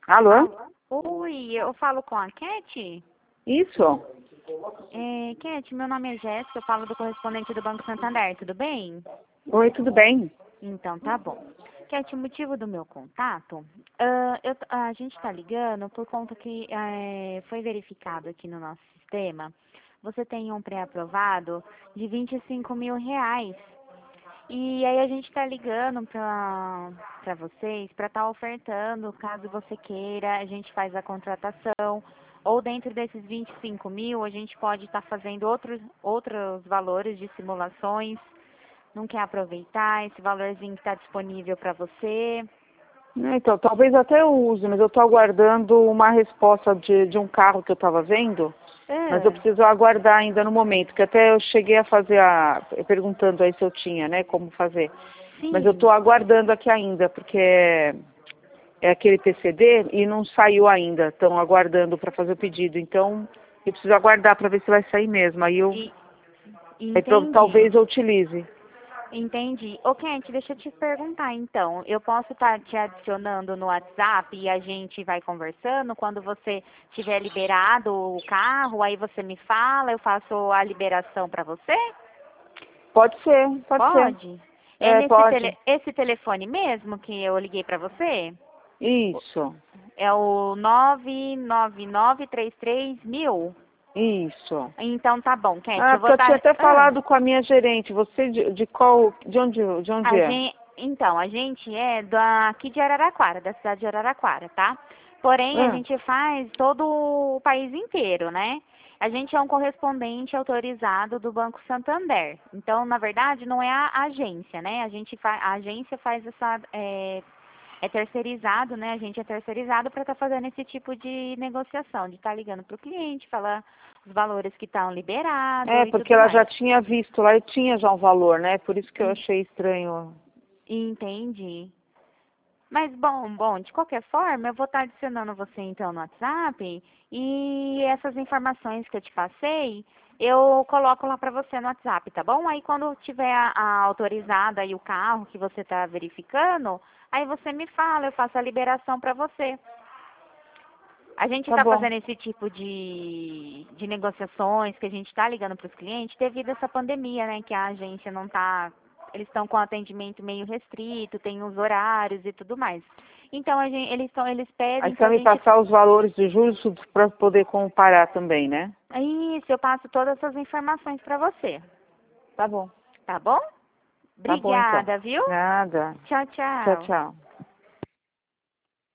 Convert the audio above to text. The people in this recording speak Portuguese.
Alô? Oi, eu falo com a Cat? Isso? Cat, meu nome é Jéssica, eu falo do correspondente do Banco Santander, tudo bem? Oi, tudo bem? Então, tá bom. Cat, o motivo do meu contato, a gente está ligando por conta que foi verificado aqui no nosso sistema, você tem um pré-aprovado de R$ 25.000. E aí a gente está ligando para vocês, para estar ofertando, caso você queira, a gente faz a contratação, ou dentro desses 25.000, a gente pode estar fazendo outros valores de simulações. Não quer aproveitar esse valorzinho que está disponível para você? Então, talvez até eu use, mas eu estou aguardando uma resposta de um carro que eu estava vendo, mas eu preciso aguardar ainda no momento, que até eu cheguei a fazer perguntando aí se eu tinha, né, como fazer. Sim. Mas eu estou aguardando aqui ainda, porque é aquele PCD e não saiu ainda, estão aguardando para fazer o pedido, então eu preciso aguardar para ver se vai sair mesmo, aí Entendi. talvez eu utilize. Entendi. Ô, Kent, deixa eu te perguntar, então. Eu posso estar te adicionando no WhatsApp e a gente vai conversando? Quando você tiver liberado o carro, aí você me fala, eu faço a liberação para você? Pode ser, pode ser. Pode? É nesse Pode. esse telefone mesmo que eu liguei para você? Isso, É o 99933.000? isso. Então tá bom, Kent. Ah, Eu porque vou eu tinha estar. até falado com a minha gerente. Você de onde é? A gente é aqui de Araraquara, da cidade de Araraquara, tá? Porém, a Ah, gente faz todo o país inteiro, né? A gente é um correspondente autorizado do Banco Santander. Então, na verdade, não é a agência, né? A agência faz é terceirizado, né? A gente é terceirizado para estar fazendo esse tipo de negociação, de estar ligando para o cliente, falar os valores que estão liberados e porque tudo ela já mais. tinha visto lá e tinha já um valor, né? Por isso que eu achei estranho. Entendi. Mas bom, de qualquer forma, eu vou estar adicionando você então no WhatsApp e essas informações que eu te passei, eu coloco lá para você no WhatsApp, tá bom? Aí quando tiver a autorizada aí o carro que você está verificando, aí você me fala, eu faço a liberação para você. A gente Tá está bom. fazendo esse tipo de negociações que a gente está ligando para os clientes devido a essa pandemia, né? Que a agência não está. Eles estão com atendimento meio restrito, tem os horários e tudo mais. Então, eles Aí pedem você vai para a me gente. passar os valores de juros para poder comparar também, né? Isso, eu passo todas essas informações para você. Tá bom. Tá bom? Tá bom então. Obrigada, viu? Nada. Tchau, Tchau, tchau. tchau.